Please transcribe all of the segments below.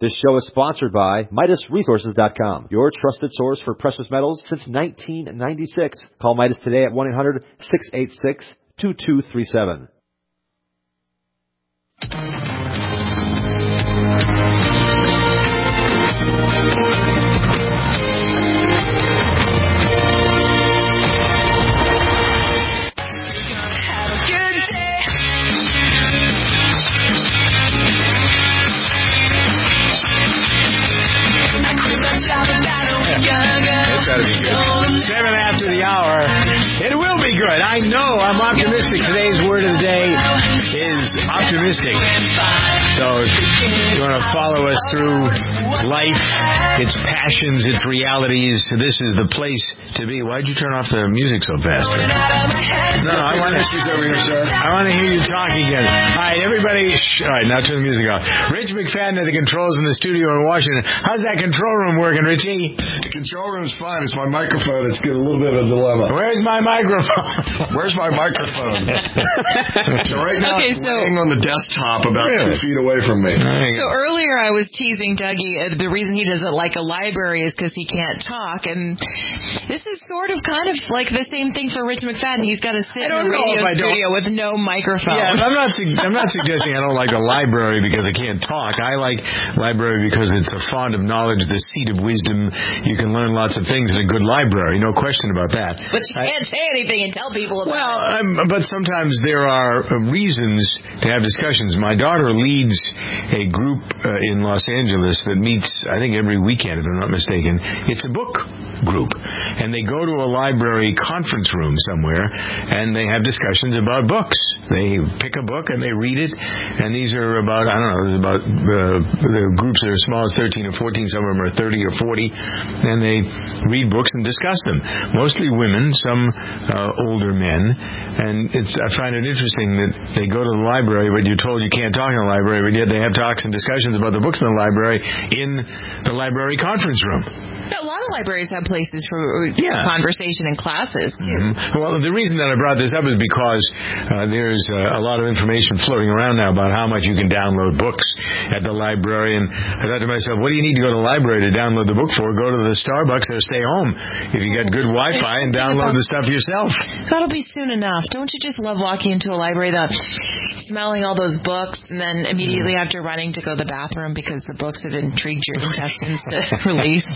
This show is sponsored by MidasResources.com, your trusted source for precious metals since 1996. Call Midas today at 1-800-686-2237. That's got to be good. 7 after the hour. It will be good. I know. I'm optimistic. Today's word of the day is optimistic. So if you want to follow us through life, its passions, its realities, this is the place to be. Why'd you turn off the music so fast? No, I want to. She's over here, sir. I want to hear you talk again. All right, everybody. All right, now turn the music off. Rich McFadden at the controls in the studio in Washington. How's that control room working, Richie? The control room's fine. It's my microphone. It's got a little bit of a dilemma. Where's my microphone? Where's my microphone? So right now it's laying on the desktop about 2 feet away from me. So earlier I was teasing Dougie. The reason he doesn't like a library is because he can't talk. And this is sort of kind of like the same thing for Rich McFadden. He's got to sit in a radio studio with no microphone. Yeah, I'm not suggesting I don't like the library because I can't talk. I like library because it's the font of knowledge, the seat of wisdom. You can learn lots of things in a good library. No question about that. But you can't say anything and tell people about it. But sometimes there are reasons to have discussions. My daughter leads a group in Los Angeles that meets, I think, every weekend, if I'm not mistaken. It's a book group. And they go to a library conference room somewhere, and they have discussions about books. They pick a book, and they read it. And these are about, I don't know, there's about the groups that are as small as 13 or 14. Some of them are 30 or 40. And they read books and discuss them. Mostly women, some older men. And I find it interesting that they go to the library, but you're told you can't talk in the library, but yet they have talks and discussions about the books in the library in the library conference room. A lot of libraries have places for conversation and classes, too. Mm-hmm. Well, the reason that I brought this up is because there's a lot of information floating around now about how much you can download books at the library. And I thought to myself, what do you need to go to the library to download the book for? Go to the Starbucks or stay home if you got good Wi-Fi and download the stuff yourself. That'll be soon enough. Don't you just love walking into a library, smelling all those books, and then immediately after running to go to the bathroom because the books have intrigued your intestines to release?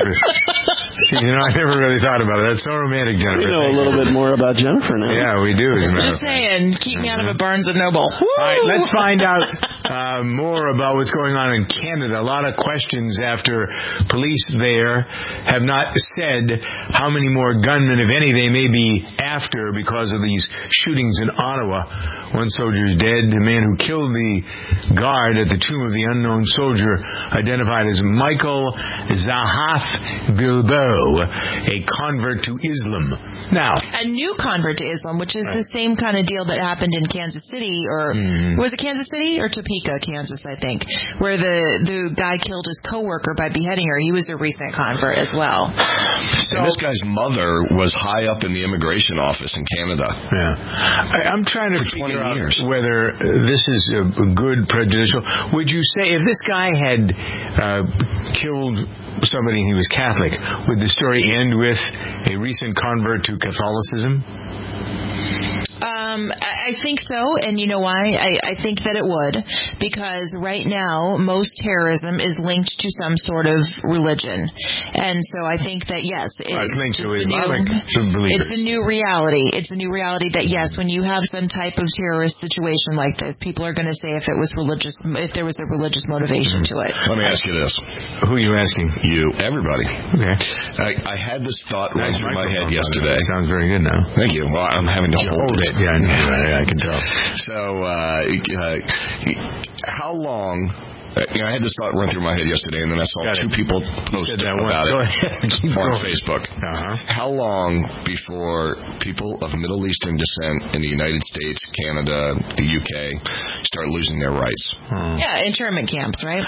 Jeez, I never really thought about it. That's so romantic, Jennifer. We know a little bit more about Jennifer now. Yeah, we do, as a matter of fact. Just saying, keep me out of a Barnes & Noble. All right, let's find out more about what's going on in Canada. A lot of questions after police there have not said how many more gunmen, if any, they may be after because of these shootings in Ottawa. One soldier is dead. The man who killed the guard at the Tomb of the Unknown Soldier, identified as Michael Zahath Bilbao, a convert to Islam. Now, a new convert to Islam, which is the same kind of deal that happened in Kansas City, or was it Kansas City or Topeka, Kansas, I think, where the guy killed his coworker by beheading her. He was a recent convert as well. So this guy's mother was high up in the immigration office in Canada. Yeah, I'm trying to figure out whether this is a good prejudicial. Would you say if this guy had killed somebody and he was Catholic, would the story end with a recent convert to Catholicism? I think so, and you know why? I think that it would, because right now most terrorism is linked to some sort of religion, and so I think that yes, it's linked to Islamic belief. It's a new reality. It's a new reality that yes, when you have some type of terrorist situation like this, people are going to say if it was religious, if there was a religious motivation to it. Let me ask you this: who are you asking? You, everybody. Okay. I had this thought run through my head yesterday. Sounds very good now. Thank you. Well, I'm having to hold it. Yeah, I can tell. So, how long... I had this thought run through my head yesterday, and then I saw two people post about it on Facebook. How long before people of Middle Eastern descent in the United States, Canada, the UK start losing their rights? Yeah, internment camps, right?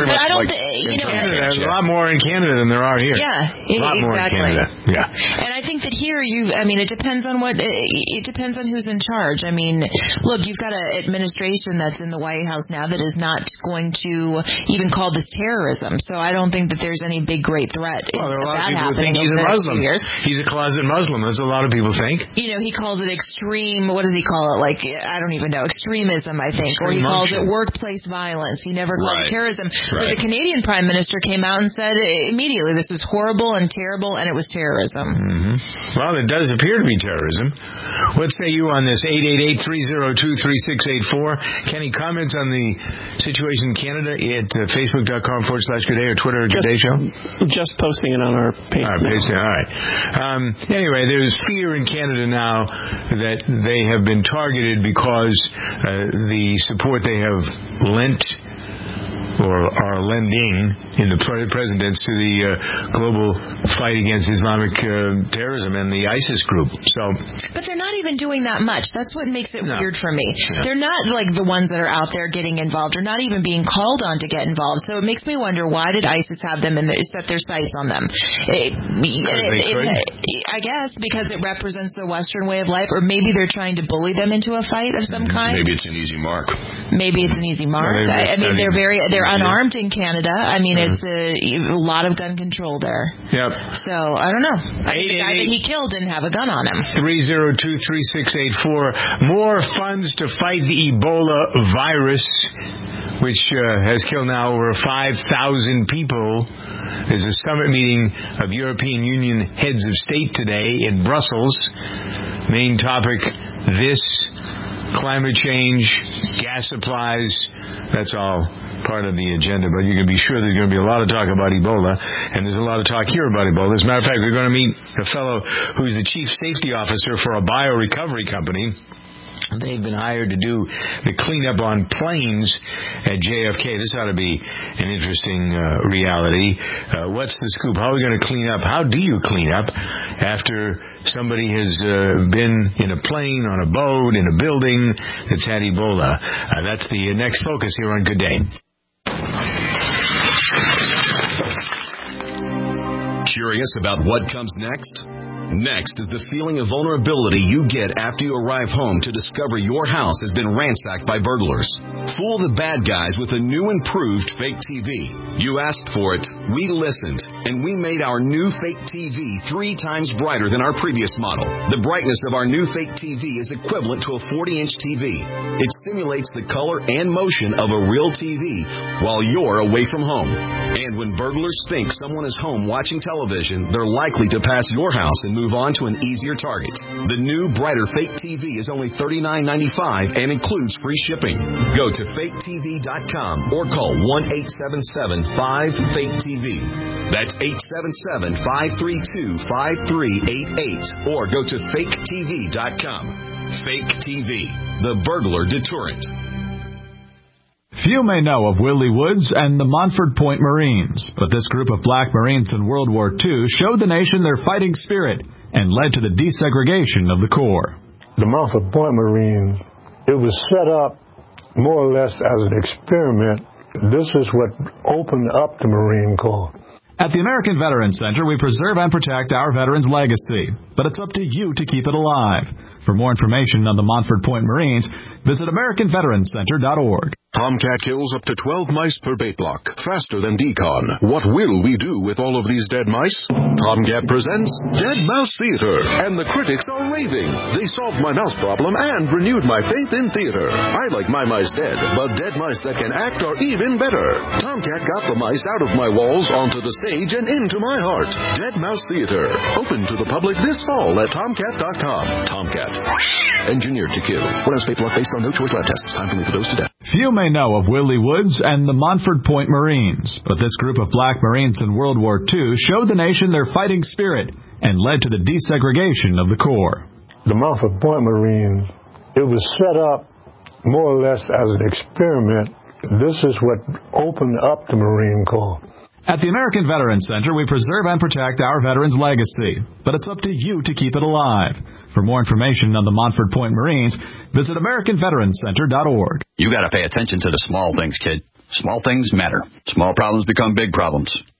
There's a lot more in Canada than there are here. Yeah, a lot more in Canada. Yeah. And I think think that here it depends on who's in charge. I mean, look, you've got an administration that's in the White House now that is not going to even call this terrorism. So I don't think that there's any big great threat. Well, there are a lot of people who think he's a Muslim. He's a closet Muslim. That's what a lot of people think. He calls it extreme. What does he call it? Like, I don't even know. Extremism, I think. Or he calls it workplace violence. He never calls it terrorism. But the Canadian Prime Minister came out and said immediately this was horrible and terrible, and it was terrorism. Mm-hmm. Well, it does appear to be terrorism. What say you on this? 888-302-3684. Kenny, comments on the situation in Canada at facebook.com/G'day or Twitter G'day Show? Just posting it on our page. All right. Anyway, there's fear in Canada now that they have been targeted because the support they have lent or are lending in the present tense to the global fight against Islamic terrorism and the ISIS group. But they're not even doing that much. That's what makes it weird for me. Yeah. They're not like the ones that are out there getting involved or not even being called on to get involved. So it makes me wonder, why did ISIS have them and set their sights on them? I guess because it represents the Western way of life, or maybe they're trying to bully them into a fight of some kind. Maybe it's an easy mark. They're unarmed in Canada. I mean, it's a lot of gun control there. Yep. So, I don't know. The guy that he killed didn't have a gun on him. 302-3684. More funds to fight the Ebola virus, which has killed now over 5,000 people. There's a summit meeting of European Union heads of state today in Brussels. Main topic, climate change, gas supplies. That's all part of the agenda, but you can be sure there's going to be a lot of talk about Ebola, and there's a lot of talk here about Ebola. As a matter of fact, we're going to meet a fellow who's the chief safety officer for a biorecovery company. They've been hired to do the cleanup on planes at JFK. This ought to be an interesting reality. What's the scoop? How are we going to clean up? How do you clean up after somebody has been in a plane, on a boat, in a building that's had Ebola? That's the next focus here on Good Day. Curious about what comes next? Next is the feeling of vulnerability you get after you arrive home to discover your house has been ransacked by burglars. Fool the bad guys with a new improved fake TV. You asked for it, we listened, and we made our new fake TV 3 times brighter than our previous model. The brightness of our new fake TV is equivalent to a 40-inch TV. It simulates the color and motion of a real TV while you're away from home. And when burglars think someone is home watching television, they're likely to pass your house and move on to an easier target. The new, brighter fake TV is only $39.95 and includes free shipping. Go to faketv.com or call 1-877-5-FAKE-TV. That's 877-532-5388 or go to faketv.com. Fake TV, the burglar deterrent. Few may know of Willie Woods and the Montford Point Marines, but this group of black Marines in World War II showed the nation their fighting spirit and led to the desegregation of the Corps. The Montford Point Marines, it was set up more or less as an experiment. This is what opened up the Marine Corps. At the American Veterans Center, we preserve and protect our veterans' legacy, but it's up to you to keep it alive. For more information on the Montford Point Marines, visit AmericanVeteransCenter.org. Tomcat kills up to 12 mice per bait block, faster than Decon. What will we do with all of these dead mice? Tomcat presents Dead Mouse Theater, and the critics are raving. They solved my mouse problem and renewed my faith in theater. I like my mice dead, but dead mice that can act are even better. Tomcat got the mice out of my walls, onto the stage, and into my heart. Dead Mouse Theater, open to the public this fall at Tomcat.com. Tomcat, engineered to kill. One ounce bait block based on no choice lab tests. Time to leave the dose to death. Few may know of Willie Woods and the Montford Point Marines, but this group of black Marines in World War II showed the nation their fighting spirit and led to the desegregation of the Corps. The Montford Point Marines, it was set up more or less as an experiment. This is what opened up the Marine Corps. At the American Veterans Center, we preserve and protect our veterans' legacy, but it's up to you to keep it alive. For more information on the Montford Point Marines, visit AmericanVeteransCenter.org. You got to pay attention to the small things, kid. Small things matter. Small problems become big problems.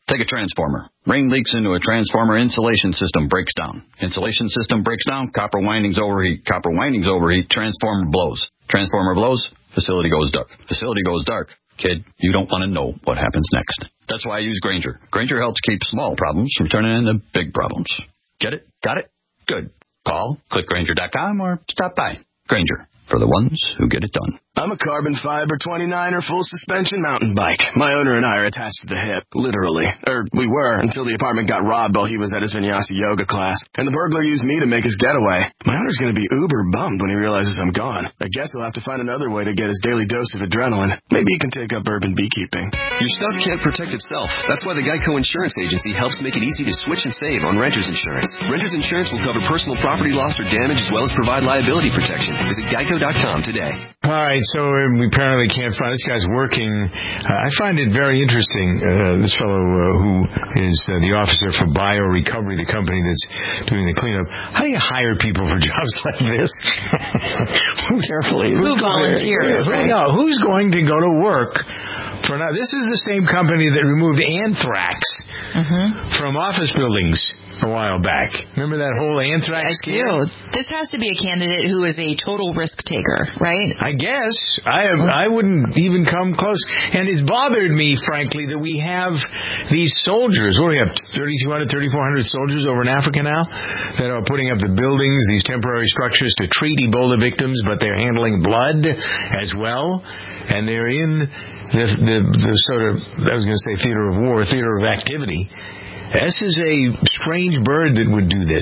Take a transformer. Rain leaks into a transformer, insulation system breaks down. Insulation system breaks down, copper windings overheat. Copper windings overheat, transformer blows. Transformer blows, facility goes dark. Facility goes dark. Kid, you don't want to know what happens next. That's why I use Grainger. Grainger helps keep small problems from turning into big problems. Get it? Got it? Good. Call, click Grainger.com, or stop by. Grainger, for the ones who get it done. I'm a carbon fiber 29er full suspension mountain bike. My owner and I are attached to the hip, literally. We were, until the apartment got robbed while he was at his vinyasa yoga class. And the burglar used me to make his getaway. My owner's going to be uber bummed when he realizes I'm gone. I guess he'll have to find another way to get his daily dose of adrenaline. Maybe he can take up urban beekeeping. Your stuff can't protect itself. That's why the Geico Insurance Agency helps make it easy to switch and save on renter's insurance. Renter's insurance will cover personal property loss or damage as well as provide liability protection. Visit geico.com today. All right, so we apparently can't find this guy's working. I find it very interesting, this fellow who is the officer for BioRecovery, the company that's doing the cleanup. How do you hire people for jobs like this? Who volunteers? Right? No, who's going to go to work for now? This is the same company that removed anthrax from office buildings a while back. Remember that whole anthrax scare? This has to be a candidate who is a total risk taker, right? I guess. I wouldn't even come close. And it's bothered me, frankly, that we have these soldiers. What do we have, 3,200, 3,400 soldiers over in Africa now that are putting up the buildings, these temporary structures to treat Ebola victims, but they're handling blood as well. And they're in the sort of, I was going to say theater of war, theater of activity. This is a strange bird that would do this.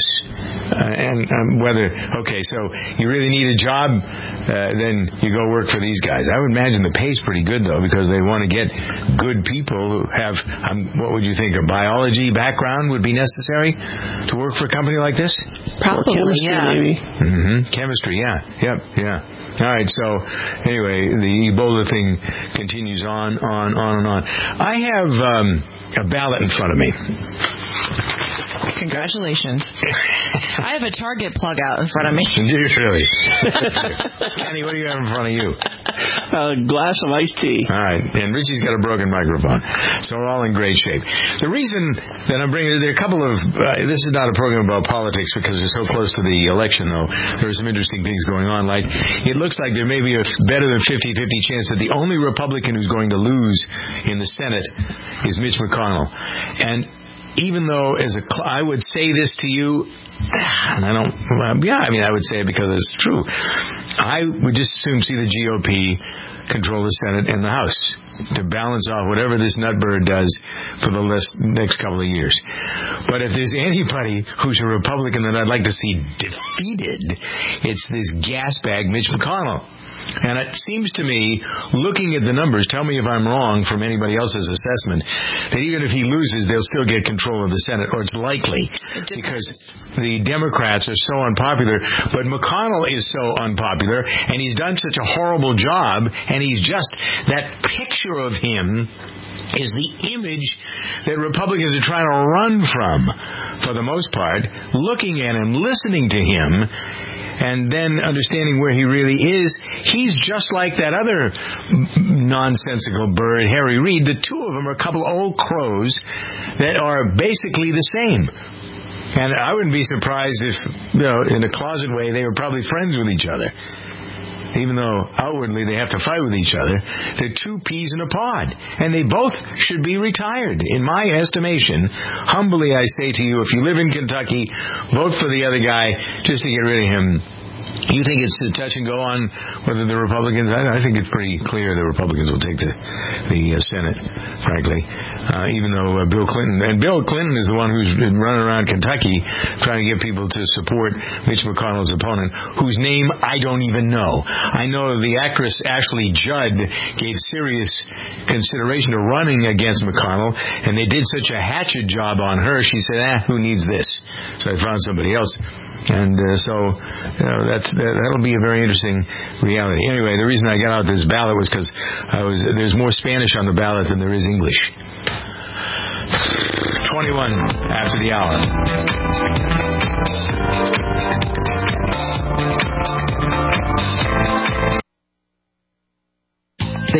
So you really need a job, then you go work for these guys. I would imagine the pay's pretty good, though, because they want to get good people who have, what would you think, a biology background would be necessary to work for a company like this? Probably, chemistry, maybe. Chemistry, yeah. All right, so anyway, the Ebola thing continues on and on. I have a ballot in front of me. Congratulations. I have a Target plug out in front of me. Do you really? Kenny, what do you have in front of you? A glass of iced tea. All right, and Richie's got a broken microphone, so we're all in great shape. The reason that I'm bringing there are a couple of this is not a program about politics because we're so close to the election, though. There are some interesting things going on. Like, it looks like there may be a better than 50-50 chance that the only Republican who's going to lose in the Senate is Mitch McConnell. And even though I would say this to you, and I would say it because it's true. I would just as soon see the GOP control the Senate and the House to balance off whatever this nutbird does for the next couple of years. But if there's anybody who's a Republican that I'd like to see defeated, it's this gasbag Mitch McConnell. And it seems to me, looking at the numbers, tell me if I'm wrong from anybody else's assessment, that even if he loses, they'll still get control of the Senate, or it's likely, because the Democrats are so unpopular. But McConnell is so unpopular, and he's done such a horrible job, and he's just, that picture of him is the image that Republicans are trying to run from, for the most part, looking at him, listening to him, and then understanding where he really is. He's just like that other nonsensical bird, Harry Reid. The two of them are a couple of old crows that are basically the same. And I wouldn't be surprised if, in a closet way, they were probably friends with each other. Even though outwardly they have to fight with each other, they're two peas in a pod. And they both should be retired, in my estimation. Humbly, I say to you, if you live in Kentucky, vote for the other guy just to get rid of him. You think it's a touch and go on whether the Republicans... I think it's pretty clear the Republicans will take the Senate, frankly. Even though Bill Clinton... And Bill Clinton is the one who's been running around Kentucky trying to get people to support Mitch McConnell's opponent, whose name I don't even know. I know the actress Ashley Judd gave serious consideration to running against McConnell, and they did such a hatchet job on her, she said, who needs this? So I found somebody else. And that'll be a very interesting reality. Anyway, the reason I got out this ballot was because there's more Spanish on the ballot than there is English. 21 after the hour.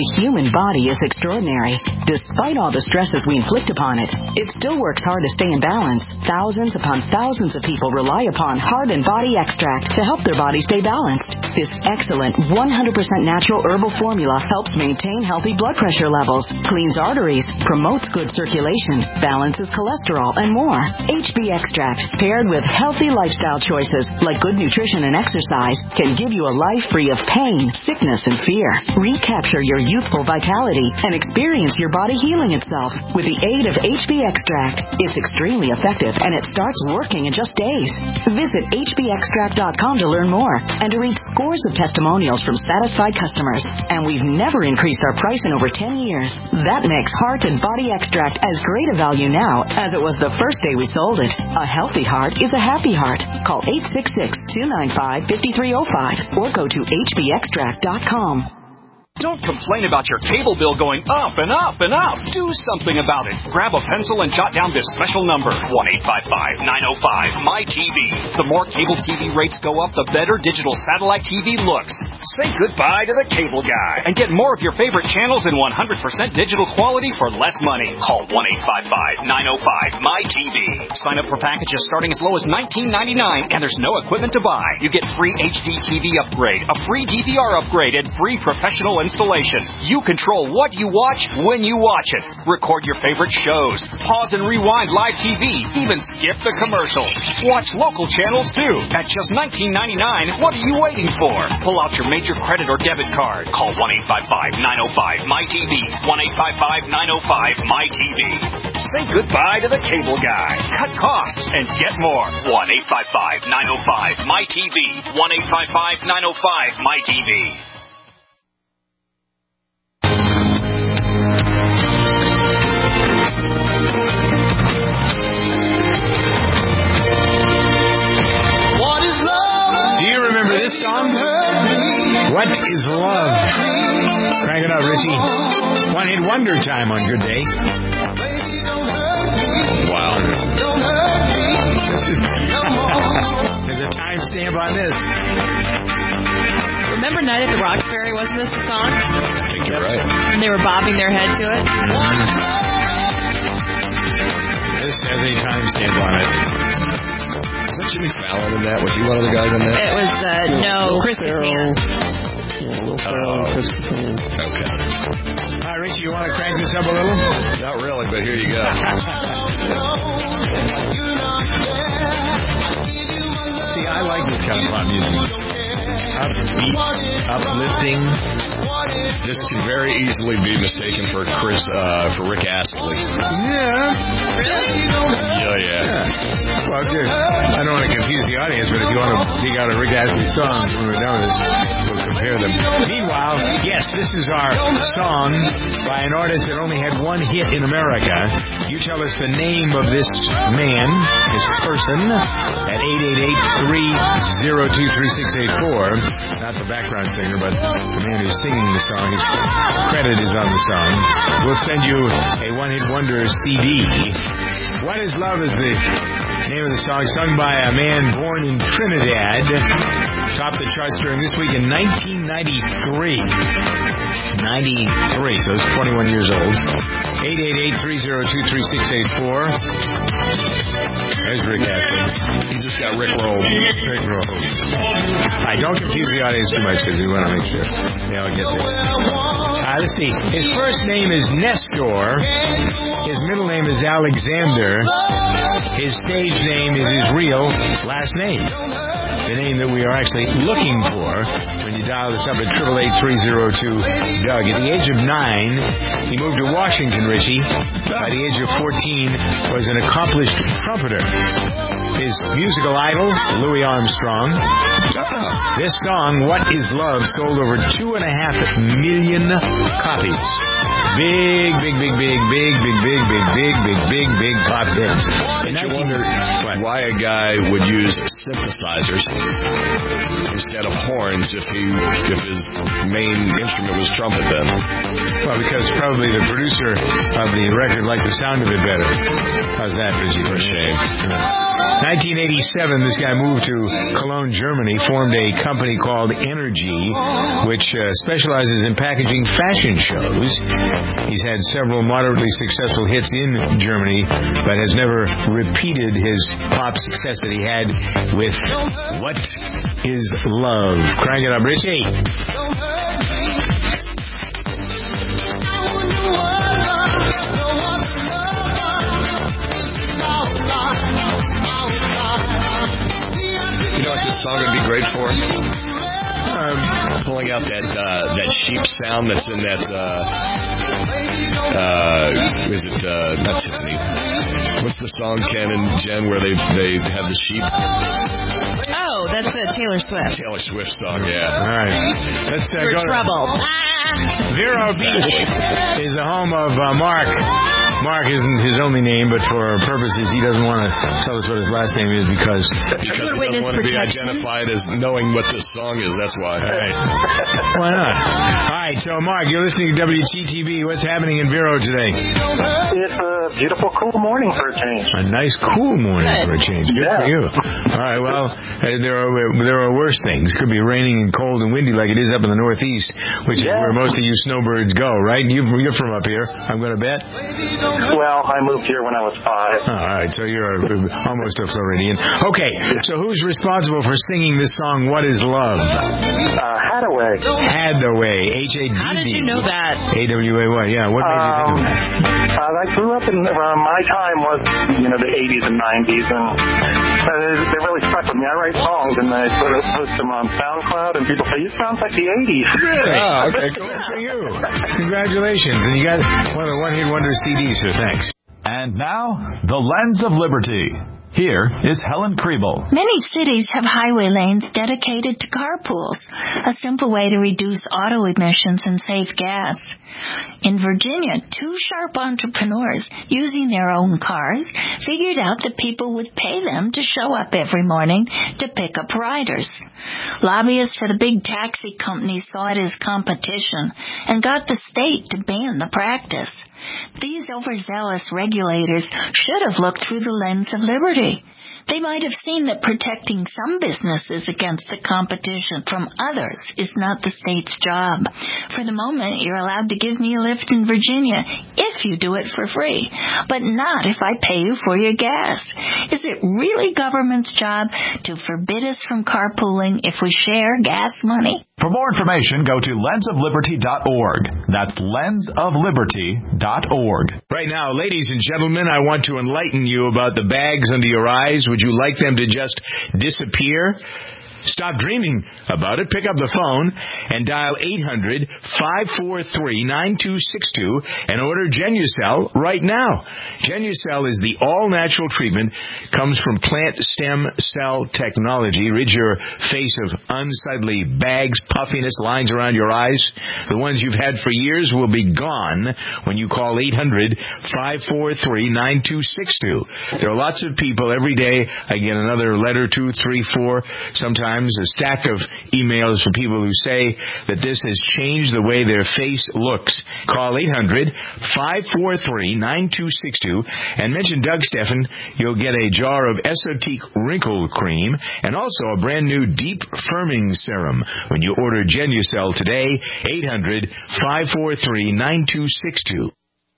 The human body is extraordinary. Despite all the stresses we inflict upon it, it still works hard to stay in balance. Thousands upon thousands of people rely upon Heart and Body Extract to help their body stay balanced. This excellent 100% natural herbal formula helps maintain healthy blood pressure levels, cleans arteries, promotes good circulation, balances cholesterol, and more. HB Extract, paired with healthy lifestyle choices like good nutrition and exercise, can give you a life free of pain, sickness, and fear. Recapture your youthful vitality and experience your body healing itself with the aid of HB Extract. It's extremely effective and it starts working in just days. Visit hbextract.com to learn more and to read scores of testimonials from satisfied customers. And we've never increased our price in over 10 years. That makes Heart and Body Extract as great a value now as it was the first day we sold it. A healthy heart is a happy heart. Call 866-295-5305 or go to hbextract.com. Don't complain about your cable bill going up and up and up. Do something about it. Grab a pencil and jot down this special number, 1-855-905-MY-TV. The more cable TV rates go up, the better digital satellite TV looks. Say goodbye to the cable guy and get more of your favorite channels in 100% digital quality for less money. Call 1-855-905-MY-TV. Sign up for packages starting as low as $19.99, and there's no equipment to buy. You get free HD TV upgrade, a free DVR upgrade, and free professional installation. You control what you watch when you watch it. Record your favorite shows. Pause and rewind live TV. Even skip the commercials. Watch local channels too. At just $19.99, what are you waiting for? Pull out your major credit or debit card. Call 1-855-905-MY-TV. 1-855-905-MY-TV. Say goodbye to the cable guy. Cut costs and get more. 1-855-905-MY-TV. 1-855-905-MY-TV. What is love? Crank it up, Richie. One-hit wonder time on Good Day. Wow. There's a timestamp on this. Remember Night at the Roxbury? Wasn't this the song? I think you're right. And they were bobbing their head to it? This has a timestamp on it. Was that Jimmy Fallon in that? Was he one of the guys in that? It was, Chris Kattan. Will Ferrell and Chris Kattan. Okay. All right, Richie, you want to crank this up a little? Not really, but here you go. See, I like this kind of pop music. Upbeat, uplifting. This could very easily be mistaken for Rick Astley. Yeah. Really? Yeah. Well, good. I don't want to confuse the audience, but if you want to dig out a Rick Astley song when we're done with this, we'll compare them. Meanwhile, yes, this is our song by an artist that only had one hit in America. You tell us the name of this man, this person, at 888-302-3684. Not the background singer, but the man who's singing the song. His credit is on the song. We'll send you a one-hit wonder CD. What is Love is the name of the song, sung by a man born in Trinidad. Topped the charts during this week in 1993. 93, so it's 21 years old. 888-302-3684. There's Rick Astley. He just got Rick rolled. Rick rolled. All right, don't confuse the audience too much because we want to make sure they all get this. Let's see. His first name is Nestor. His middle name is Alexander. His stage name is his real last name. The name that we are actually looking for when you dial this up at 888-302-DOUG. At the age of 9, he moved to Washington, Richie. By the age of 14, was an accomplished trumpeter. His musical idol, Louis Armstrong. This song, What Is Love, sold over 2.5 million copies. Big pop hits. And you wonder why a guy would use synthesizers instead of horns if his main instrument was trumpet then. Well, because probably the producer of the record liked the sound of it better. How's that, Richie? For shame. 1987, this guy moved to Cologne, Germany, formed a company called Energy, which specializes in packaging fashion shows. He's had several moderately successful hits in Germany, but has never repeated his pop success that he had with What is Love? Crank it up, Richie. You know what this song would be great for? Pulling out that sheep sound that's in that is it not Tiffany? What's the song, Ken and Jen, where they have the sheep? Oh, that's the Taylor Swift. Taylor Swift song, yeah. All right. Let's go to trouble. Vero Beach is the home of Mark. Mark isn't his only name, but for purposes, he doesn't want to tell us what his last name is because he doesn't want to be identified as knowing what this song is. That's why. All right. Why not? All right. So, Mark, you're listening to WGTV. What's happening in Vero today? It's a beautiful, cool morning for a change. A nice, cool morning for a change. Good for you. All right. Well, there are worse things. It could be raining and cold and windy like it is up in the Northeast, which is where most of you snowbirds go, right? You're from up here, I'm going to bet. Well, I moved here when I was 5. All right, so you're almost a Floridian. Okay, so who's responsible for singing this song, What is Love? Haddaway. Haddaway, H-A-D-D. How did you know that? A-W-A-Y, yeah. What made you think of that? I grew up in, my time was, the 80s and 90s, and they really stuck with me. I write songs, and I sort of post them on SoundCloud, and people say, you sound like the 80s. Really? Oh, okay, cool for you. Congratulations. And you got one of the one-hit wonder CDs. So thanks. And now, the Lens of Liberty. Here is Helen Kriebel. Many cities have highway lanes dedicated to carpools, a simple way to reduce auto emissions and save gas. In Virginia, 2 sharp entrepreneurs using their own cars figured out that people would pay them to show up every morning to pick up riders. Lobbyists for the big taxi companies saw it as competition and got the state to ban the practice. These overzealous regulators should have looked through the lens of liberty. They might have seen that protecting some businesses against the competition from others is not the state's job. For the moment, you're allowed to give me a lift in Virginia if you do it for free, but not if I pay you for your gas. Is it really government's job to forbid us from carpooling if we share gas money? For more information, go to lensofliberty.org. That's lensofliberty.org. Right now, ladies and gentlemen, I want to enlighten you about the bags under your eyes. Would you like them to just disappear? Stop dreaming about it. Pick up the phone and dial 800-543-9262 and order Genucel right now. Genucel is the all-natural treatment, comes from plant stem cell technology. Rid your face of unsightly bags, puffiness, lines around your eyes. The ones you've had for years will be gone when you call 800-543-9262. There are lots of people every day. I get another letter, 2, 3, 4, sometimes a stack of emails from people who say that this has changed the way their face looks. Call 800-543-9262 and mention Doug Steffen. You'll get a jar of Esotique Wrinkle Cream and also a brand new Deep Firming Serum when you order Genucel today. 800-543-9262.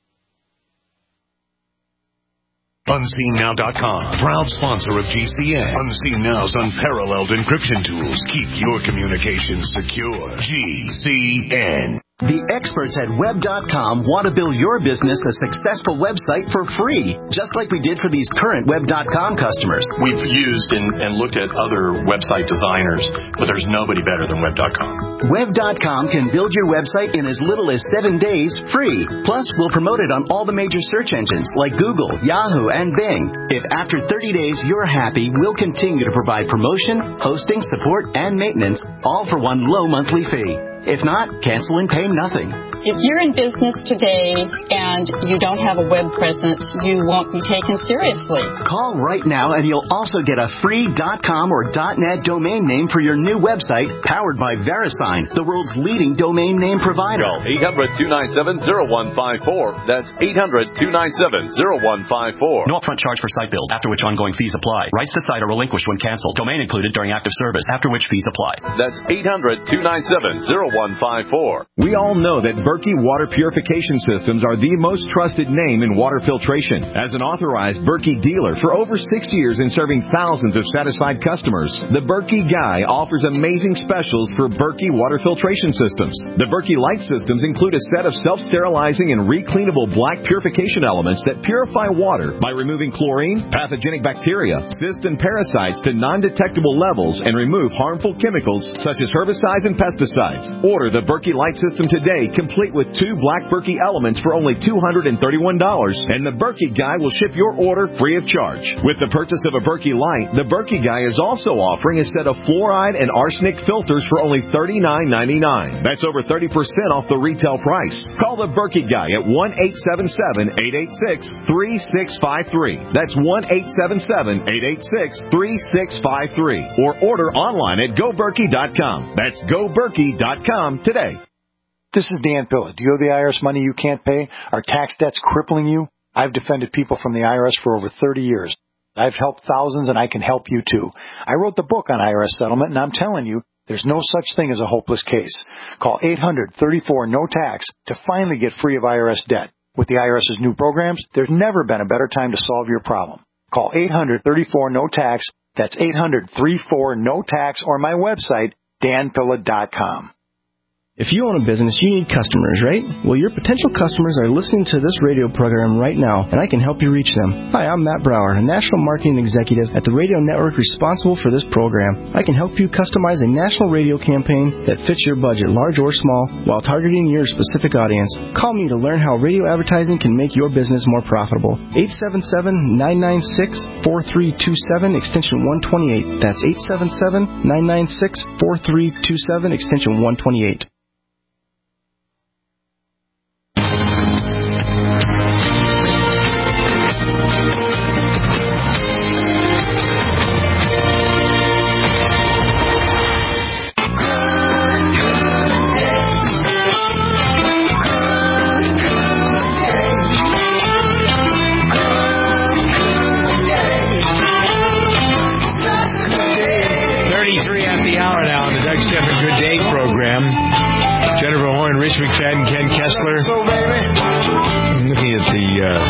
UnseenNow.com, proud sponsor of GCN. Unseen Now's unparalleled encryption tools keep your communications secure. GCN. The experts at Web.com want to build your business a successful website for free, just like we did for these current Web.com customers. We've used and looked at other website designers, but there's nobody better than Web.com. Web.com can build your website in as little as 7 days free. Plus, we'll promote it on all the major search engines like Google, Yahoo, and Bing. If after 30 days you're happy, we'll continue to provide promotion, hosting, support, and maintenance, all for one low monthly fee. If not, cancel and pay nothing. If you're in business today and you don't have a web presence, you won't be taken seriously. Call right now and you'll also get a free .com or .net domain name for your new website, powered by VeriSign, the world's leading domain name provider. Call 800-297-0154. That's 800-297-0154. No upfront charge for site build, after which ongoing fees apply. Rights to site are relinquished when canceled. Domain included during active service, after which fees apply. That's 800-297-0154. We all know that Berkey Water Purification Systems are the most trusted name in water filtration. As an authorized Berkey dealer for over 6 years and serving thousands of satisfied customers, the Berkey Guy offers amazing specials for Berkey water filtration systems. The Berkey Light systems include a set of self-sterilizing and recleanable black purification elements that purify water by removing chlorine, pathogenic bacteria, cysts, and parasites to non-detectable levels and remove harmful chemicals such as herbicides and pesticides. Order the Berkey Light system today, complete with 2 black Berkey elements for only $231, and the Berkey Guy will ship your order free of charge. With the purchase of a Berkey Light, the Berkey Guy is also offering a set of fluoride and arsenic filters for only $39.99. That's over 30% off the retail price. Call the Berkey Guy at 1-877-886-3653. That's 1-877-886-3653. Or order online at GoBerkey.com. That's GoBerkey.com today. This is Dan Pilla. Do you owe the IRS money you can't pay? Are tax debts crippling you? I've defended people from the IRS for over 30 years. I've helped thousands, and I can help you too. I wrote the book on IRS settlement, and I'm telling you, there's no such thing as a hopeless case. Call 800-34-NO-TAX to finally get free of IRS debt. With the IRS's new programs, there's never been a better time to solve your problem. Call 800-34-NO-TAX. That's 800-34-NO-TAX, or my website, danpilla.com. If you own a business, you need customers, right? Well, your potential customers are listening to this radio program right now, and I can help you reach them. Hi, I'm Matt Brower, a national marketing executive at the radio network responsible for this program. I can help you customize a national radio campaign that fits your budget, large or small, while targeting your specific audience. Call me to learn how radio advertising can make your business more profitable. 877-996-4327, extension 128. That's 877-996-4327, extension 128. Rich McFadden, Ken Kessler. I'm looking at the...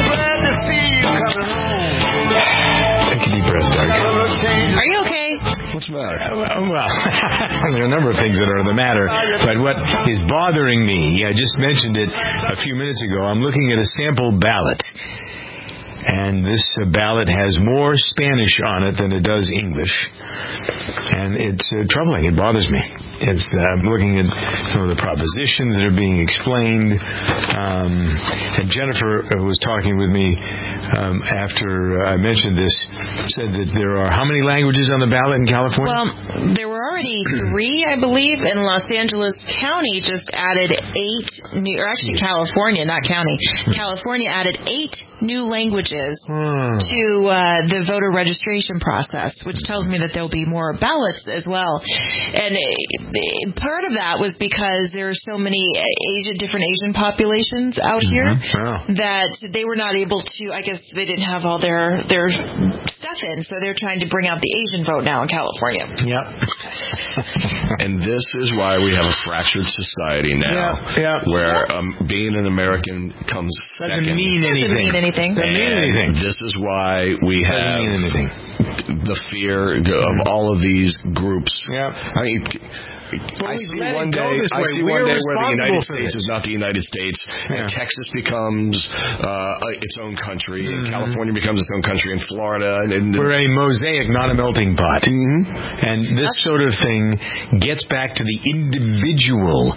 take a deep breath, Doug. Are you okay? What's the matter? Well, there are a number of things that are the matter, but what is bothering me, I just mentioned it a few minutes ago, I'm looking at a sample ballot. And this ballot has more Spanish on it than it does English. And it's troubling. It bothers me. I'm looking at some of the propositions that are being explained. And Jennifer was talking with me after I mentioned this, said that there are how many languages on the ballot in California? Well, there were already 3, I believe, and Los Angeles County just added 8 new, or actually California, not county. California added 8 new languages to the voter registration process, which tells me that there'll be more ballots as well. And part of that was because there are so many different Asian populations out here that they were not able to, I guess they didn't have all their stuff in, so they're trying to bring out the Asian vote now in California. Yep. And this is why we have a fractured society now, where being an American comes doesn't mean anything. And this is why we have the fear of all of these groups. I mean, I see one day where the United States is not the United States, and Texas becomes its own country, and California becomes its own country, and Florida. And we're a mosaic, not a melting pot. And this sort of thing gets back to the individual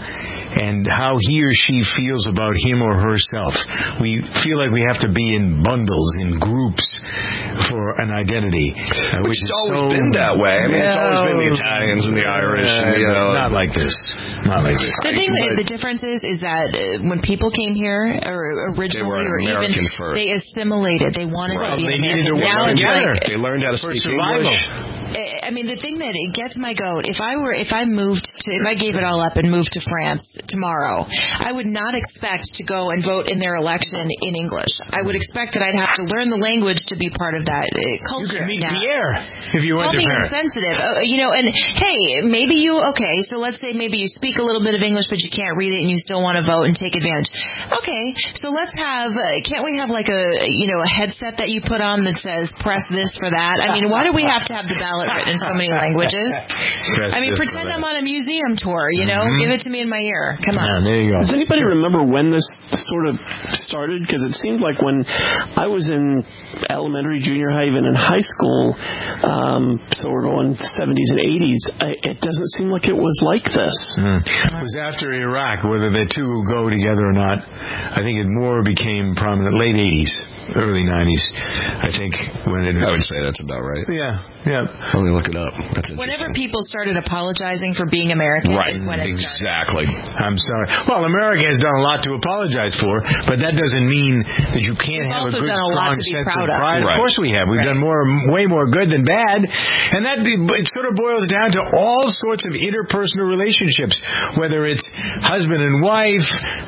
and how he or she feels about him or herself. We feel like we have to be in bundles, in groups, for an identity. Which has always been that way. I mean, it's always been the Italians and the Irish. And not like this. Not like this. The difference is that when people came here originally, or even first. They assimilated. They wanted to be American. Now it's like, they learned how to speak English. I mean, the thing that it gets my goat, if I gave it all up and moved to France tomorrow, I would not expect to go and vote in their election in English. I would expect that I'd have to learn the language to be part of that culture. You could meet Pierre if you went to Paris. Insensitive. And hey, maybe so let's say maybe you speak a little bit of English, but you can't read it and you still want to vote and take advantage. Okay, so let's have, can't we have like a headset that you put on that says press this for that? I mean, why do we have to have the ballot written in so many languages? Pretend I'm on a museum tour, give it to me in my ear. Come on. There you go. Does anybody remember when this sort of started? Because it seemed like when I was in elementary, junior high, even in high school, so we're going 70s and 80s, it doesn't seem like it was like this. It was after Iraq, whether the two go together or not. I think it more became prominent late 80s, early 90s, I think. I would say that's about right. Yeah. Let me look it up. Whenever people started apologizing for being American, right? Is when it exactly. I'm sorry. Well, America has done a lot to apologize for, but that doesn't mean that you can't have a good, strong sense of pride. Right. Of course we have. We've done way more good than bad, and it sort of boils down to all sorts of interpersonal relationships, whether it's husband and wife,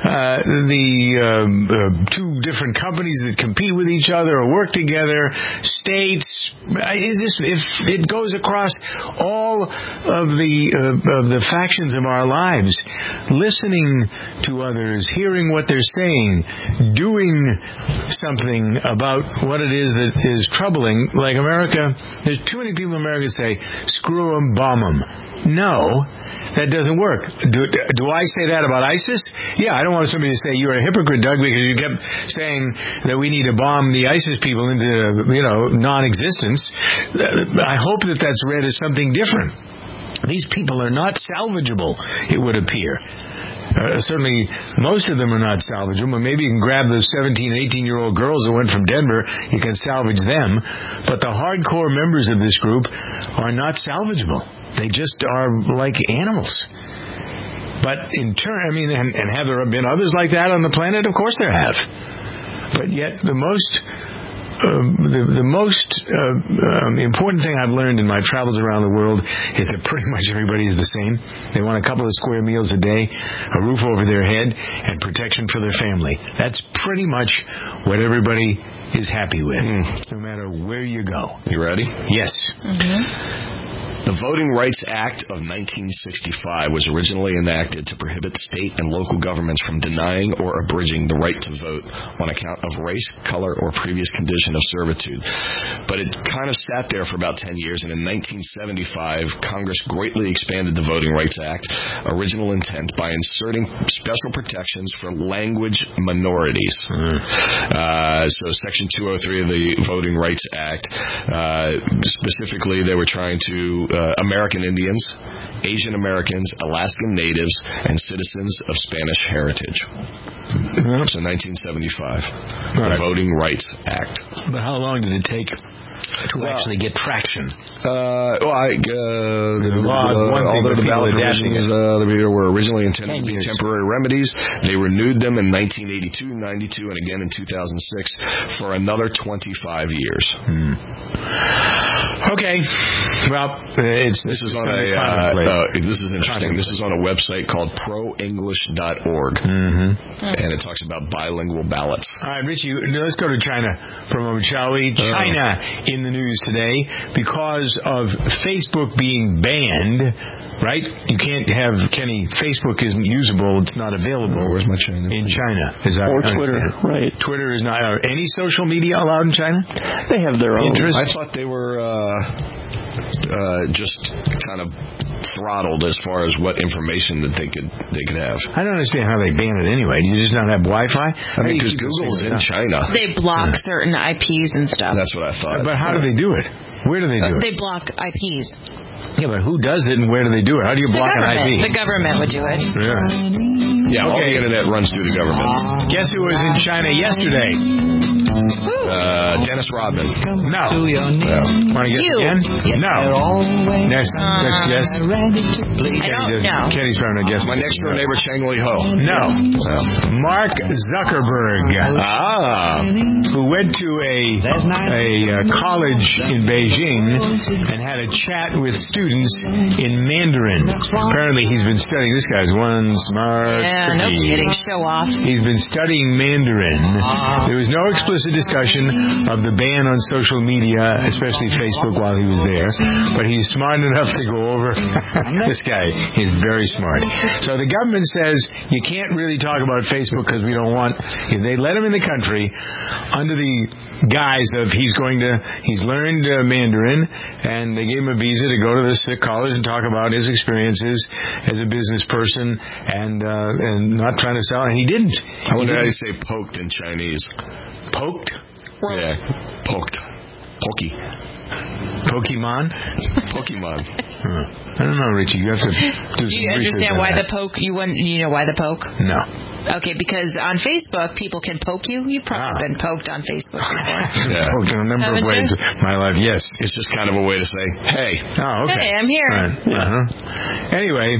the two different companies that compete with each other or work together, states. If it goes across all of the factions of our lives, listening to others, hearing what they're saying, doing something about what it is that is troubling. Like America, there's too many people in America say, screw them, bomb them. No. That doesn't work. Do I say that about ISIS? Yeah, I don't want somebody to say you're a hypocrite, Doug, because you kept saying that we need to bomb the ISIS people into, non-existence. I hope that that's read as something different. These people are not salvageable, it would appear. Certainly, most of them are not salvageable. Maybe you can grab those 17, 18-year-old girls that went from Denver. You can salvage them. But the hardcore members of this group are not salvageable. They just are like animals. But in turn, and have there been others like that on the planet? Of course there have. But yet the most important thing I've learned in my travels around the world is that pretty much everybody is the same. They want a couple of square meals a day, a roof over their head, and protection for their family. That's pretty much what everybody is happy with, no matter where you go. You ready? Yes. Mm-hmm. The Voting Rights Act of 1965 was originally enacted to prohibit state and local governments from denying or abridging the right to vote on account of race, color, or previous condition of servitude. But it kind of sat there for about 10 years, and in 1975, Congress greatly expanded the Voting Rights Act original intent by inserting special protections for language minorities. So Section 203 of the Voting Rights Act, specifically they were trying to American Indians, Asian Americans, Alaskan Natives, and citizens of Spanish heritage. So 1975, the Voting Rights Act. But how long did it take to actually get traction? Although the ballot provisions were originally intended to be temporary remedies, they renewed them in 1982, 92, and again in 2006 for another 25 years. Okay. Well, this is interesting. This is on a website called proenglish.org, and it talks about bilingual ballots. All right, Richie, let's go to China for a moment, shall we? China in the news today because of Facebook being banned, right? You can't have, Kenny, Facebook isn't usable. It's not available. Where's my China? In China. Or Twitter, right. Twitter is not. Are any social media allowed in China? They have their own. I thought they were just kind of throttled as far as what information that they could have. I don't understand how they ban it anyway. Do you just not have Wi-Fi? Because Google's in China. They block certain IPs and stuff. That's what I thought. But how do they do it? Where do they do it? They block IPs. Yeah, but who does it and where do they do it? How do you block an IP? The government would do it. Yeah. Yeah, all the internet runs through the government. Guess who was in China yesterday? Dennis Rodman. No. Want to guess again? No. Next guess. I don't know. Kenny's trying to guess. My next door neighbor, Chang Li Ho. No. Mark Zuckerberg. Who went to a college in Beijing and had a chat with students in Mandarin. Apparently, he's been studying. This guy's one smart. Yeah, no kidding. Show off. He's been studying Mandarin. There was no explicit discussion of the ban on social media, especially Facebook, while he was there. But he's smart enough to go over. This guy is very smart. So the government says you can't really talk about Facebook because we don't want. They let him in the country under the guise of he's learned Mandarin, and they gave him a visa to go to this college and talk about his experiences as a business person and not trying to sell. And he didn't. I wonder how you say poked in Chinese. Poked? Yeah, poked. Pokey. Pokemon? Pokemon. I don't know, Richie. You have to do some research. Do you understand why the poke? You know why the poke? No. Okay, because on Facebook, people can poke you. You've probably been poked on Facebook before. Yeah. Poked in a number of ways in my life, yes. It's just kind of a way to say, hey. Oh, okay. Hey, I'm here. Right. Yeah. Anyway,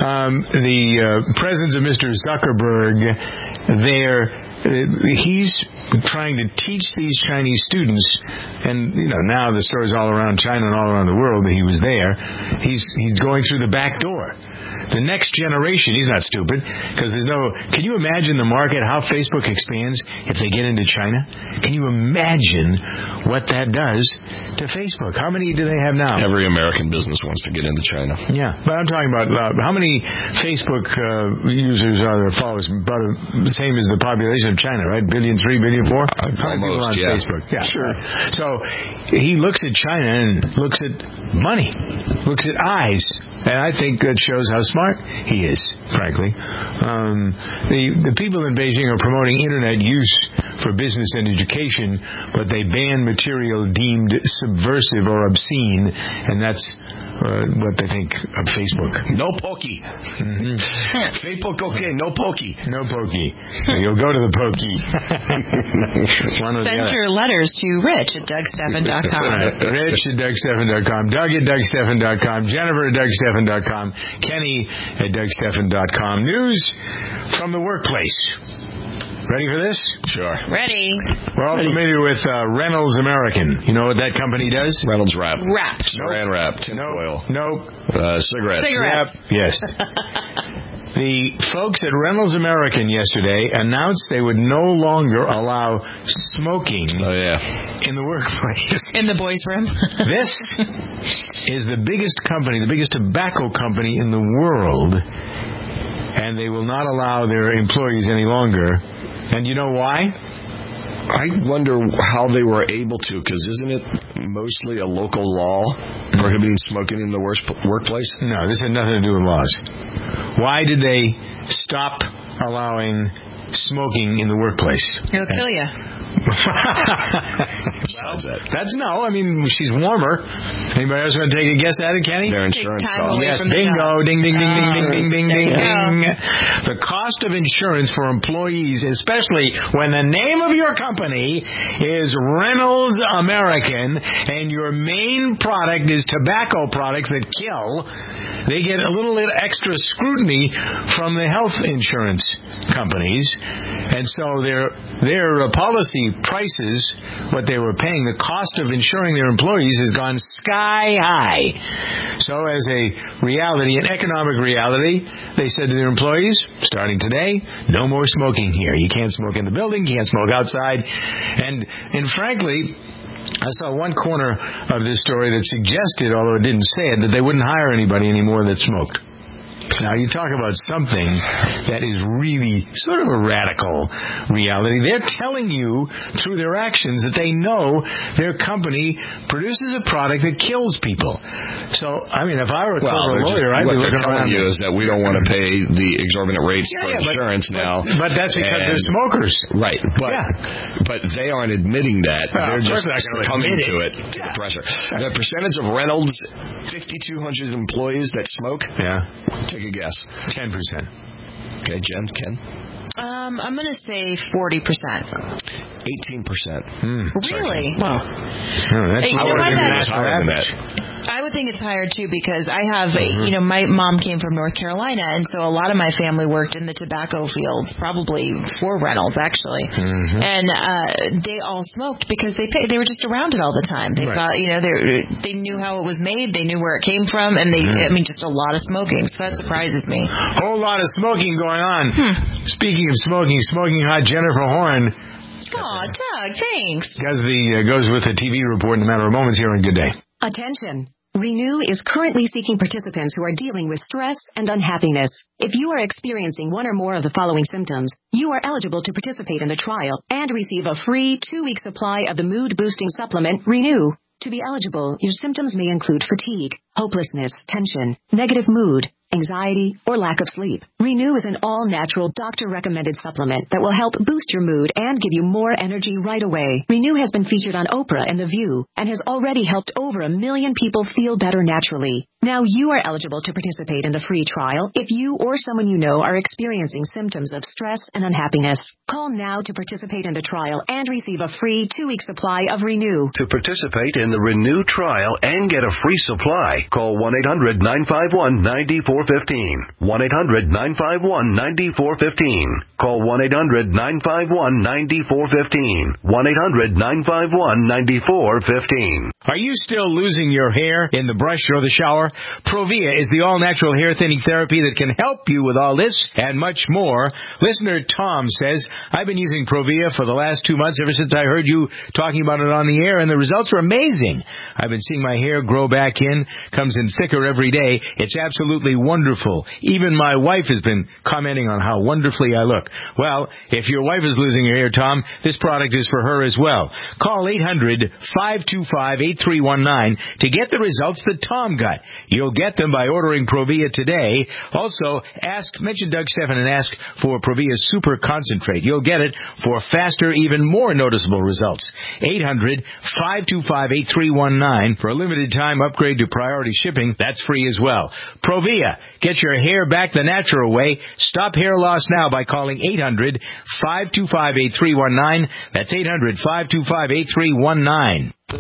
the presence of Mr. Zuckerberg there, he's trying to teach these Chinese students, and now the story's all around China and all around the world that he was there. He's going through the back door. The next generation, he's not stupid, because there's no. Can you imagine the market, how Facebook expands if they get into China? Can you imagine what that does to Facebook? How many do they have now? Every American business wants to get into China. Yeah, but I'm talking about how many Facebook users are there, followers? About the same as the population of China, right? 3 billion, 4? How many people on Facebook? Yeah, sure. So he looks at China and looks at money, looks at eyes. And I think that shows how smart he is, frankly. The people in Beijing are promoting Internet use for business and education, but they ban material deemed subversive or obscene, and that's what they think of Facebook. No pokey. Mm-hmm. Facebook okay, no pokey. No pokey. You'll go to the pokey. Send your letters to Rich@DougStephan.com. Right. Rich@DougStephan.com. Doug@DougStephan.com. Jennifer@DougStephan.com. Kenny@DougStephan.com. News from the workplace. Ready for this? Sure. Ready. We're all familiar with Reynolds American. You know what that company does? Reynolds Wrap. Wrap. Saran Wrap. Tinfoil. Nope. Cigarettes. Yep. Yes. The folks at Reynolds American yesterday announced they would no longer allow smoking in the workplace. In the boys' room? This is the biggest company, the biggest tobacco company in the world, and they will not allow their employees any longer. And you know why? I wonder how they were able to, because isn't it mostly a local law prohibiting smoking in the workplace? No, this had nothing to do with laws. Why did they stop allowing smoking in the workplace? It'll kill you. That's no. I mean, she's warmer. Anybody else want to take a guess at it, Kenny? Their insurance costs. Yes, bingo. Ding, ding, ding, ding, ding, ding, ding, ding, ding. The cost of insurance for employees, especially when the name of your company is Reynolds American and your main product is tobacco products that kill, they get a little extra scrutiny from the health insurance companies. And so their policy prices, what they were paying, the cost of insuring their employees has gone sky high. So as a reality, an economic reality, they said to their employees, starting today, no more smoking here. You can't smoke in the building, you can't smoke outside. And frankly, I saw one corner of this story that suggested, although it didn't say it, that they wouldn't hire anybody anymore that smoked. Now, you talk about something that is really sort of a radical reality. They're telling you through their actions that they know their company produces a product that kills people. So, I mean, if I were a corporate lawyer, I'd be looking around. What they're telling you is that we don't want to pay the exorbitant rates for insurance now. But that's because they're smokers. Right. But they aren't admitting that. They're just coming to it. The pressure. The percentage of Reynolds, 5,200 employees that smoke? Yeah. Take a guess. 10%. Okay, Ken? I'm going to say 40%. 18%. Really? Wow. I would think it's higher, too, because I have, my mom came from North Carolina, and so a lot of my family worked in the tobacco fields, probably for Reynolds, actually. And they all smoked because they were just around it all the time. They thought, they knew how it was made, they knew where it came from, and just a lot of smoking. So that surprises me. Whole lot of smoking going on. Speaking of smoking hot Jennifer Horn. Aw, Doug, thanks. Goes with the TV report in a matter of moments here on Good Day. Attention. Renew is currently seeking participants who are dealing with stress and unhappiness. If you are experiencing one or more of the following symptoms, you are eligible to participate in the trial and receive a free 2-week supply of the mood-boosting supplement Renew. To be eligible, your symptoms may include fatigue, hopelessness, tension, negative mood, anxiety, or lack of sleep. Renew is an all-natural, doctor-recommended supplement that will help boost your mood and give you more energy right away. Renew has been featured on Oprah and The View and has already helped over 1 million people feel better naturally. Now you are eligible to participate in the free trial if you or someone you know are experiencing symptoms of stress and unhappiness. Call now to participate in the trial and receive a free 2-week supply of Renew. To participate in the Renew trial and get a free supply, call 1-800-951-9415. 1-800-951-9415. Call 1-800-951-9415. 1-800-951-9415. Are you still losing your hair in the brush or the shower? Provia is the all-natural hair thinning therapy that can help you with all this and much more. Listener Tom says, I've been using Provia for the last 2 months ever since I heard you talking about it on the air, and the results are amazing. I've been seeing my hair grow back in, comes in thicker every day. It's absolutely wonderful. Even my wife has been commenting on how wonderfully I look. Well, if your wife is losing her hair, Tom, this product is for her as well. Call 800-525-8319 to get the results that Tom got. You'll get them by ordering Provia today. Also, mention Doug Stephan and ask for Provia Super Concentrate. You'll get it for faster, even more noticeable results. 800-525-8319 for a limited time upgrade to priority shipping. That's free as well. Provia. Get your hair back the natural way. Stop hair loss now by calling 800-525-8319. That's 800-525-8319. 50,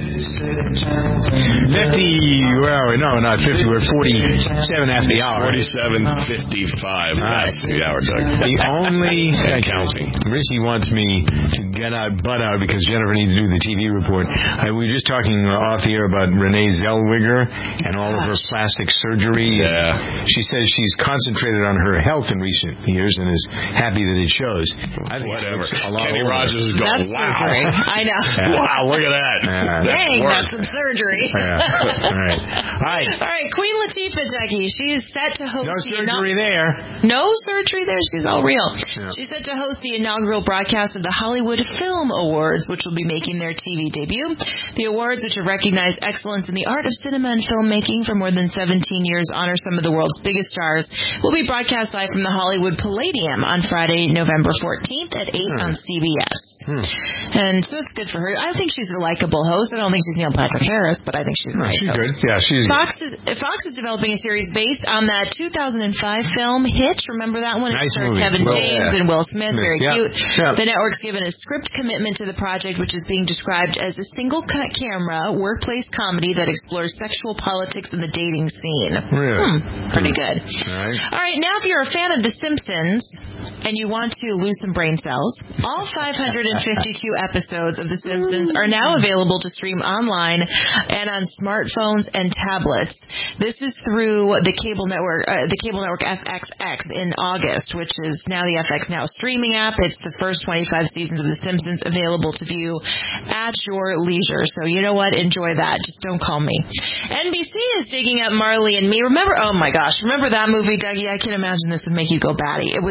well, no, not 50, we're 47 after the hour. 47:55 after the hour, Doug. The only... counting. Richie wants me to get out, butt out, because Jennifer needs to do the TV report. We were just talking off the air about Renee Zellweger and all of her plastic surgery. Yeah. She says she's concentrated on her health in recent years and is happy that it shows. Whatever. Kenny Rogers is going, wow. Surgery. I know. Wow, look at that. Dang, that's some surgery. All right. Queen Latifah, Dougie, she is set to host... No surgery there. No surgery there. She's all real. Yeah. She's set to host the inaugural broadcast of the Hollywood Film Awards, which will be making their TV debut. The awards, which have recognized excellence in the art of cinema and filmmaking for more than 17 years, honor some of the world's biggest stars, will be broadcast live from the Hollywood Palladium on Friday, November 14th at 8 on CBS. And so it's good for her. I think she's a likable host. I don't think she's Neil Patrick Harris, but I think she's a nice host. Good. Yeah, she's Fox is developing a series based on that 2005 film Hitch. Remember that one? Nice it starred movie. Kevin James and Will Smith. Very cute. Yeah. The network's given a script commitment to the project, which is being described as a single-cut camera workplace comedy that explores sexual politics and the dating scene. Really? Pretty good. All right, now if you're a fan of The Simpsons and you want to lose some brain cells, all 552 episodes of The Simpsons are now available to stream online and on smartphones and tablets. This is through the cable network FXX in August, which is now the FX Now streaming app. It's the first 25 seasons of The Simpsons available to view at your leisure. So you know what? Enjoy that. Just don't call me. NBC is digging up Marley and Me. Remember that movie, Dougie? I can imagine this would make you go batty. It was a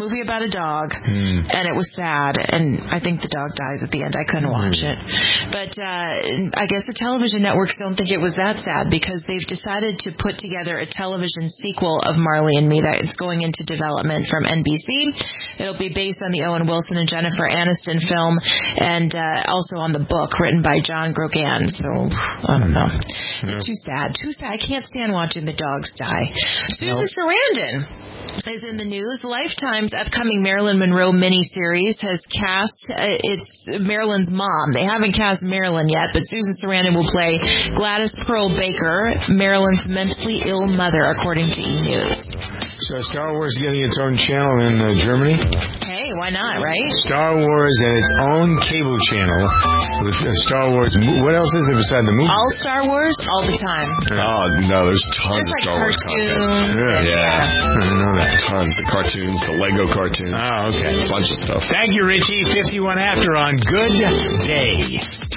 movie about a dog, and it was sad, and I think the dog dies at the end. I couldn't watch it. But I guess the television networks don't think it was that sad because they've decided to put together a television sequel of Marley and Me that is going into development from NBC. It'll be based on the Owen Wilson and Jennifer Aniston film, and also on the book written by John Grogan. So, I don't know. Too sad. I can't stand watching the dogs die. Susan Sarandon is in the news. Lifetime's upcoming Marilyn Monroe miniseries has cast it's Marilyn's mom. They haven't cast Marilyn yet, but Susan Sarandon will play Gladys Pearl Baker, Marilyn's mentally ill mother, according to E! News. So Star Wars getting its own channel in Germany? Hey, why not, right? Star Wars and its own cable channel with Star Wars. What else is there beside the movie? All Star Wars, all the time. Oh, no, there's tons of Star Wars content. Really? Yeah. I didn't know that. Tons. The cartoons, the Lego cartoons. Oh, okay. A bunch of stuff. Thank you, Richie. 51 after on Good Day.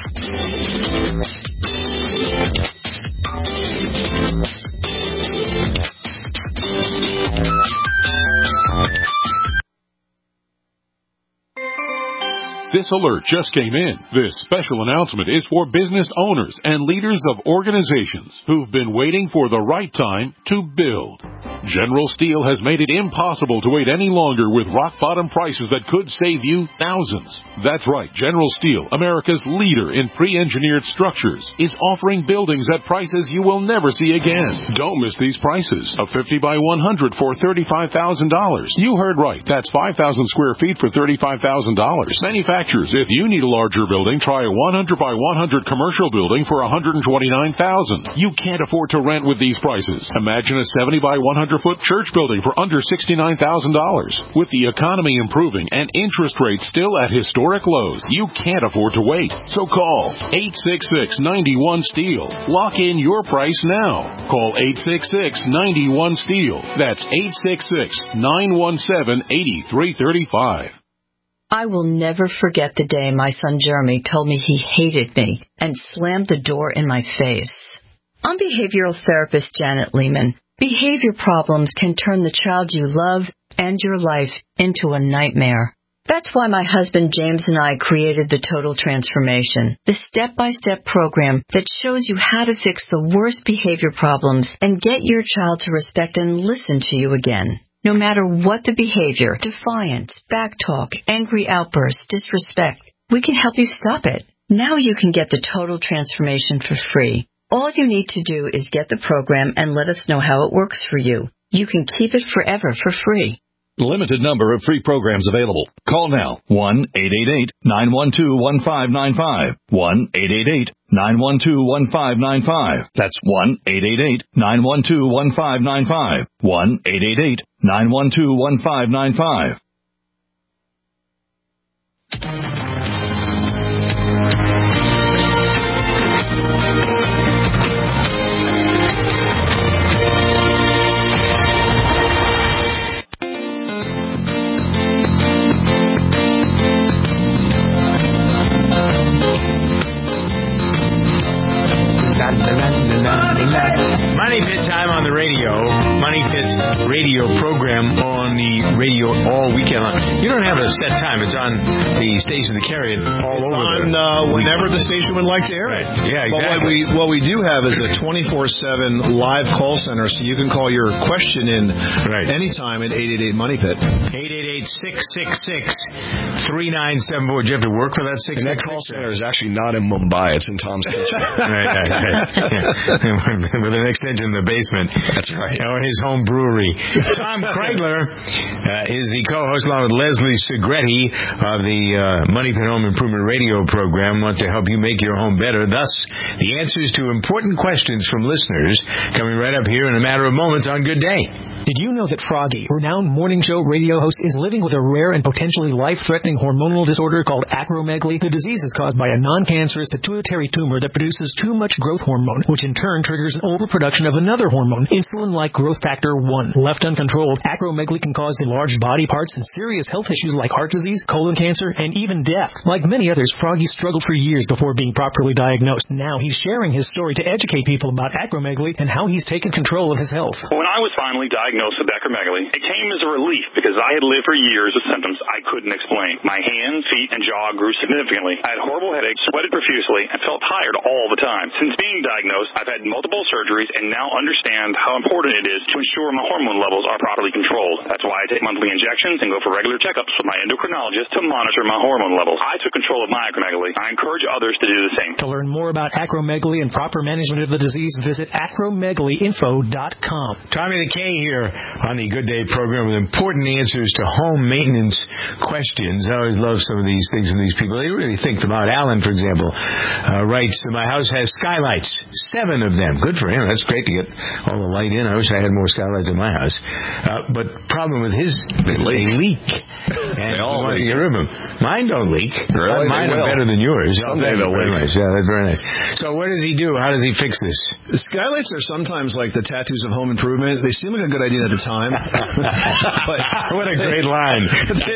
This alert just came in. This special announcement is for business owners and leaders of organizations who've been waiting for the right time to build. General Steel has made it impossible to wait any longer with rock-bottom prices that could save you thousands. That's right. General Steel, America's leader in pre-engineered structures, is offering buildings at prices you will never see again. Don't miss these prices. A 50 by 100 for $35,000. You heard right. That's 5,000 square feet for $35,000. Manufacturers, if you need a larger building, try a 100 by 100 commercial building for $129,000. You can't afford to rent with these prices. Imagine a 70 by 100-foot church building for under $69,000. With the economy improving and interest rates still at historic lows, you can't afford to wait. So call 866-91-STEEL. Lock in your price now. Call 866-91-STEEL. That's 866-917-8335. I will never forget the day my son Jeremy told me he hated me and slammed the door in my face. I'm behavioral therapist Janet Lehman. Behavior problems can turn the child you love and your life into a nightmare. That's why my husband James and I created the Total Transformation, the step-by-step program that shows you how to fix the worst behavior problems and get your child to respect and listen to you again. No matter what the behavior, defiance, backtalk, angry outbursts, disrespect, we can help you stop it. Now you can get the Total Transformation for free. All you need to do is get the program and let us know how it works for you. You can keep it forever for free. Limited number of free programs available. Call now. 1-888-912-1595. 1-888-912-1595. That's 1-888-912-1595. 1-888-912-1595. Money Pit time on the radio. Money Pit's radio program on the radio all weekend long. You don't have a set time. It's on the station to carry it all it's over. On whenever the station would like to air it. Yeah, exactly. What we do have is a 24/7 live call center, so you can call your question in anytime at 888 Money Pit. 888-666-3974. Do you have to work for that 666? And that call center is actually not in Mumbai. It's in Tom's kitchen. With an extension in the basement. That's right. Or his home brewery. Tom Kreidler is the co-host along with Leslie Segretti of the Money Pit Home Improvement Radio program. Want to help you make your home better. Thus, the answers to important questions from listeners coming right up here in a matter of moments on Good Day. Did you know that Froggy, renowned morning show radio host, is living with a rare and potentially life-threatening hormonal disorder called acromegaly? The disease is caused by a non-cancerous pituitary tumor that produces too much growth hormone, which in turn triggers an overproduction production of another hormone, insulin-like growth factor 1. Left uncontrolled, acromegaly can cause enlarged body parts and serious health issues like heart disease, colon cancer, and even death. Like many others, Froggy struggled for years before being properly diagnosed. Now he's sharing his story to educate people about acromegaly and how he's taken control of his health. When I was finally diagnosed with acromegaly, it came as a relief because I had lived for years with symptoms I couldn't explain. My hands, feet, and jaw grew significantly. I had horrible headaches, sweated profusely, and felt tired all the time. Since being diagnosed, I've had multiple surgeries and now understand how important it is to ensure my hormone levels are properly controlled. That's why I take monthly injections and go for regular checkups with my endocrinologist to monitor my hormone levels. I took control of my acromegaly. I encourage others to do the same. To learn more about acromegaly and proper management of the disease, visit acromegalyinfo.com. Tommy the K here on the Good Day program with important answers to home maintenance questions. I always love some of these things from these people. They really think them out. Alan, for example, writes, my house has skylights, 7 of them. Good for him. That's great to get all the light in. I wish I had more skylights in my house. But problem with his is they leak. And they all leak. Get rid of them. Mine don't leak. Really? Mine are better than yours. Someday they'll leak. Nice. Yeah, that's very nice. So what does he do? How does he fix this? The skylights are sometimes like the tattoos of home improvement. They seem like a good idea at the time. But what a great line.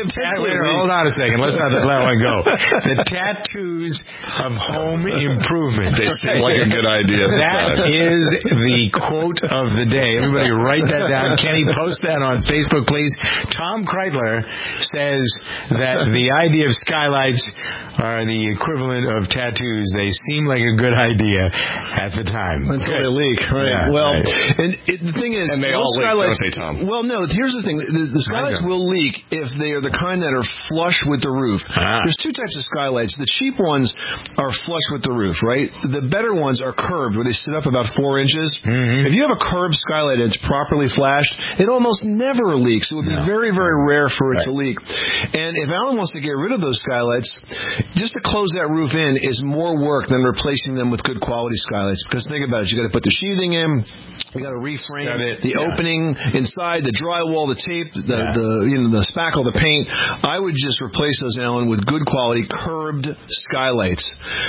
Hold on a second. Let's not let one go. The tattoos of home improvement. They seem like a good idea. That is the quote of the day. Everybody write that down. Kenny, post that on Facebook, please. Tom Kreitler says that the idea of skylights are the equivalent of tattoos. They seem like a good idea at the time. Until they leak. Right. Yeah, well, right. And the thing is, and they all leak, don't they, Tom? Well, no, here's the thing. The skylights will leak if they are the kind that are flush with the roof. There's 2 types of skylights. The cheap ones are flush with the roof, right? The better ones are curved, where they sit up about 4 inches. Mm-hmm. If you have a curved skylight and it's properly flashed, it almost never leaks. It would be very, very rare for it to leak. And if Alan wants to get rid of those skylights, just to close that roof in is more work than replacing them with good quality skylights. Because think about it, you got to put the sheathing in, you got to reframe the opening inside, the drywall, the tape, the spackle, the paint. I would just replace those, Alan, with good quality curved skylights.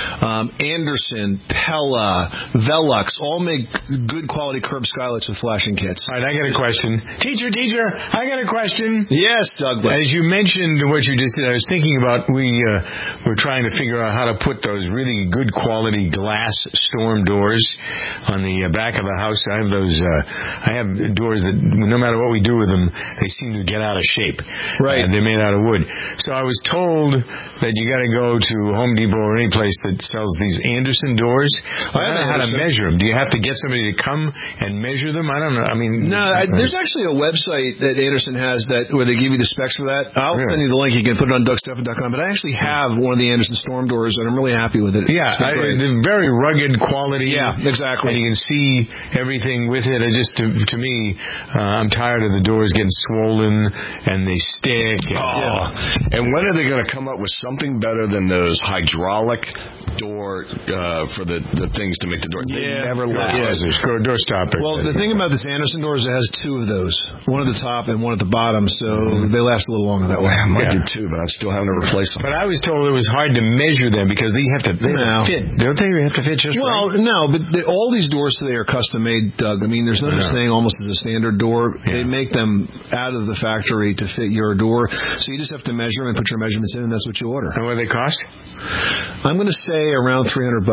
Anderson, Pella, Velux all make good quality curved skylights with flashing kits. All right, I got a question. Teacher, I got a question. Yes, Douglas. As you mentioned what you just did, I was thinking about we're trying to figure out how to put those really good quality glass storm doors on the back of the house. I have doors that no matter what we do with them, they seem to get out of shape. Right. They're made out of wood. So I was told that you got to go to Home Depot or any place that sells these Anderson doors. I don't know how to measure them. Do you have to get somebody to come and measure them? I don't know. I mean, there's actually a website that Anderson has where they give you the specs for that. I'll send you the link. You can put it on DougStephan.com. But I actually have one of the Anderson storm doors, and I'm really happy with it. Yeah, they're very rugged quality. Yeah, exactly. And you can see everything with it. It just to me, I'm tired of the doors getting swollen and they stick. And when are they going to come up with something better than those hydraulic door for the things to make the door? They never last. Door stopper. Well, the thing about this Anderson doors, it has 2 of those. One at the top and one at the bottom, so they last a little longer that way. Mine did too, but I'm still having to replace them. But I was told it was hard to measure them because they have to fit. Don't they have to fit just right? Well, no, but all these doors today are custom made, Doug. I mean, there's no such thing almost as a standard door. They make them out of the factory to fit your door, so you just have to measure them and put your measurements in, and that's what you order. And what do they cost? I'm going to say around $300.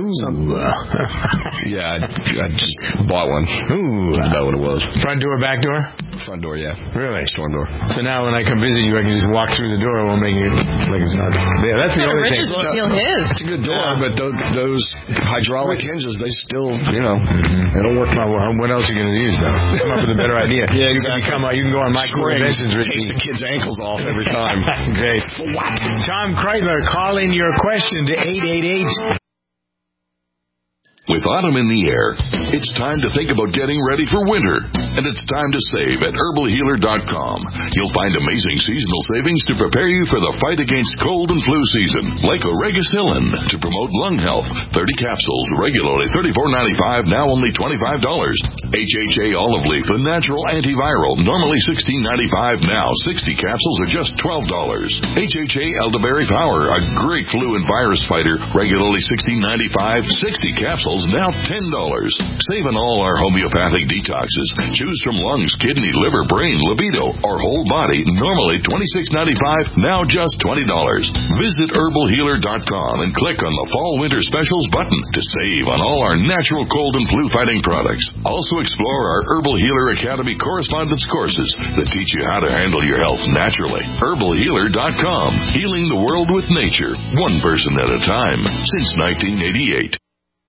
Yeah, I just bought one. Ooh, that's about what it was. Front door, back door? Front door, yeah. Really? Storm door. So now when I come visit you, I can just walk through the door. It won't make it like it's not. Yeah, that's the only thing. Steal his. It's a good door, but those hydraulic hinges, they still, they don't work. Well, what else are you going to use, though? Come up with a better idea. Yeah, exactly. You can go on My Cool Inventions. Takes the kids' ankles off every time. Great. Tom Kreitler, call in your question to 888. With autumn in the air, it's time to think about getting ready for winter. and it's time to save at herbalhealer.com. You'll find amazing seasonal savings to prepare you for the fight against cold and flu season, like Oregacillin to promote lung health. 30 capsules, regularly $34.95, now only $25. HHA olive leaf, the natural antiviral, normally $16.95, now 60 capsules are just $12. HHA elderberry power, a great flu and virus fighter, regularly $16.95, 60 capsules, now $10. Save on all our homeopathic detoxes. Choose from lungs, kidney, liver, brain, libido, or whole body, normally $26.95, now just $20. Visit herbalhealer.com and click on the Fall Winter Specials button to save on all our natural cold and flu fighting products. Also explore our Herbal Healer Academy correspondence courses that teach you how to handle your health naturally. herbalhealer.com, healing the world with nature, one person at a time, since 1988.